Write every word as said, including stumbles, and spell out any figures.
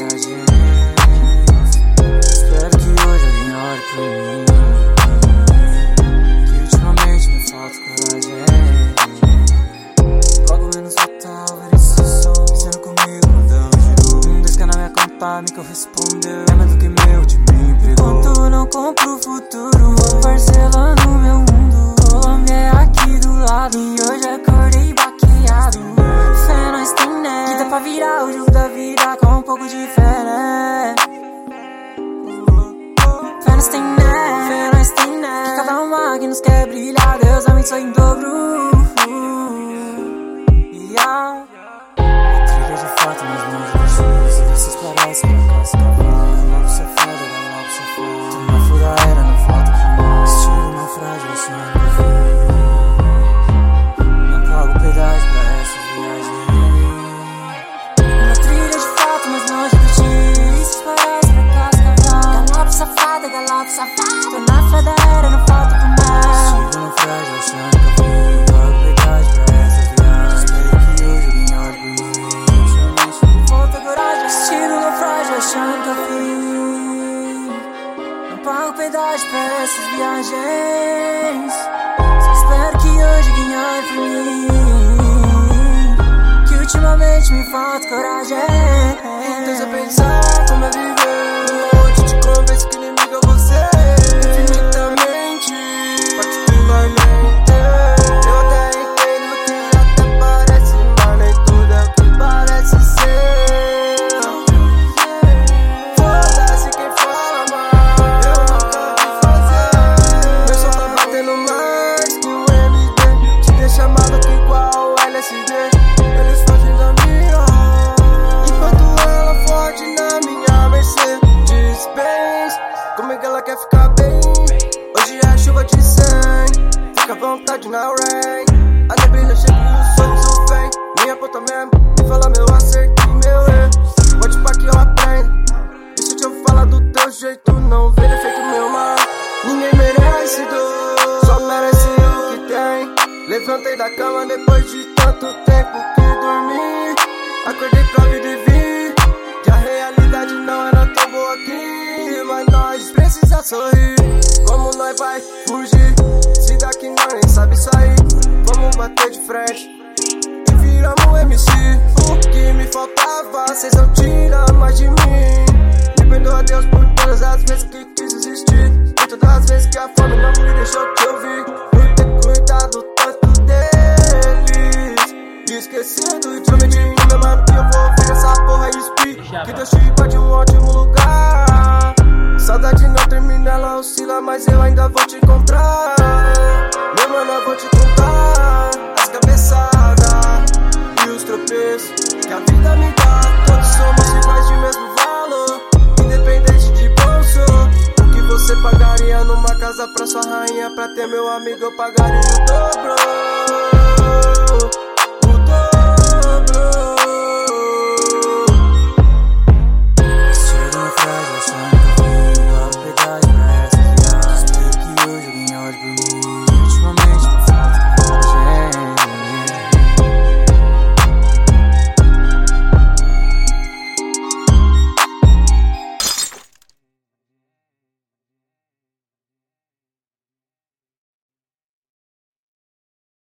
viagens. Espero que hoje alguém olhe pra mim, que ultimamente me falta coragem. Logo menos fatal, ver esse som pensando comigo, mandando giro. Um dois que na minha conta, me que eu respondeu, é mais do que meu de mim pegou. Enquanto eu não compro o futuro, vou parcelando meu mundo. Colômbia é aqui do lado e hoje acordei baqueado. Fé nós tem, né? Que dá pra virar o jogo da vida com um pouco de fé, né? Fé nós tem, né? Fé nós tem, né? Que cada uma que nos quer brilhar, Deus abençoe em dobro. Yeah. Trilha de fato, mas não de justiça. Vocês parecem pra casca. Galope safado, galope safado. Tô na fura era, não falta de nós. Estilo naufrágio, eu sou não pago pedágio pra essa viagem. Uma trilha de fato, mas não de justiça. Vocês parecem pra casca. Galope safado, galope safado. Tô na fura era, não falta de nós. Estilo naufrágio, eu sou não pago pedágio pra essa viagem. Espero que hoje alguém olhe por mim. Falta coragem, estilo naufrágio, achando que eu fiz. Não pago pedágio pra essas viagens. Só espero que hoje alguém olhe por mim, que ultimamente me falta coragem. Deixa eu pensar como é viver um monte de conversa que inimigo é você. Infinitamente, particularmente. Eu até entendo que até parece, mas nem tudo é o que parece ser. Foda-se quem fala mal, eu nunca vi fazer. Meu som tá batendo mais que um M D, te deixa maluco igual L S D. Eles fogem da minha, enquanto ela foge na minha Mercedes-Benz. Como é que ela quer ficar bem? Hoje é chuva de cem, fica à vontade na rain. A neblina chega e o sorriso vem. Minha puta mesmo, me fala meu acerto e meu erro. Pode pá que eu aprendo. Isso te eu falar do teu jeito, não vê defeito meu mal. Ninguém merece dor, só merece o que tem. Levantei da cama depois de tanto tempo que dormi. Acordei pra vida e vi que a realidade não era tão boa aqui. Mas nós precisa sorrir. Como nós vai fugir? Se daqui nós nem sabe sair. Vamos bater de frente e viramos M C. O que me faltava, cês não tiram mais de mim. Me perdoa Deus por todas as vezes que quis existir, por todas as vezes que a fome não me deixou te ouvir, por ter cuidado tanto deles. Esquecido e prometi pro meu mano que eu vou ver essa porra e expir. Que Deus te guarde um ótimo lugar. Saudade não termina, ela oscila, mas eu ainda vou te encontrar. Meu mano, eu vou te contar as cabeçadas e os tropeços que a vida me dá. Todos somos iguais de mesmo valor, independente de bolso. O que você pagaria numa casa pra sua rainha? Pra ter meu amigo eu pagaria